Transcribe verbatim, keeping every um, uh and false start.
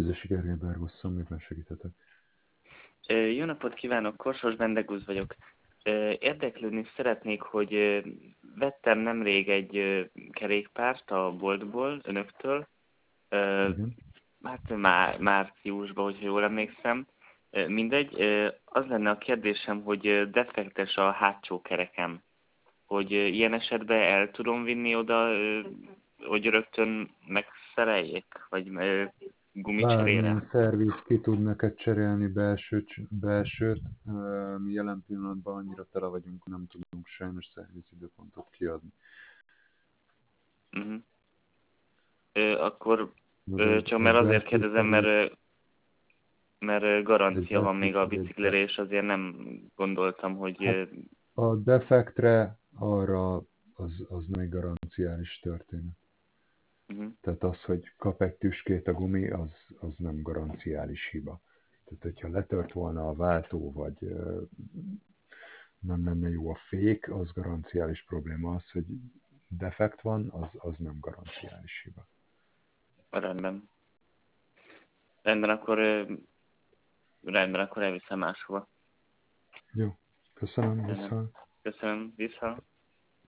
Füzesi Gergely Bergosszom, miben segíthetek? Jó napot kívánok, Korsos Bendegúz vagyok. Érdeklődni szeretnék, hogy vettem nemrég egy kerékpárt a boltból, önöktől, Igen. hát már márciusban, hogyha jól emlékszem. Mindegy, az lenne a kérdésem, hogy defektes a hátsó kerekem, hogy ilyen esetben el tudom vinni oda, hogy rögtön megszereljék, vagy gumicserére? Bármilyen szerviz ki tud neked cserélni belsőt, belsőt. Ö, Mi jelen pillanatban annyira tele vagyunk, nem tudunk sajnos szervizidőpontot kiadni. Uh-huh. Ö, akkor Az ö, egy, csak egy mert azért belső kérdezem, mert, szerviz, ö, mert ö, egy garancia van még a belső, egy, biciklire, és azért nem gondoltam, hogy... hát ö, a defektre arra az, az nem egy garanciális történet. uh-huh. Tehát az, hogy kap egy tüskét a gumi, az, az nem garanciális hiba. Tehát, hogyha letört volna a váltó, vagy ö, nem lenne jó a fék, az garanciális probléma. Az, hogy defekt van, az, az nem garanciális hiba. Rendben. Rendben, akkor, ö, rendben, akkor elviszem máshova. Jó, köszönöm, Rendben. viszont. Köszönöm, vissza.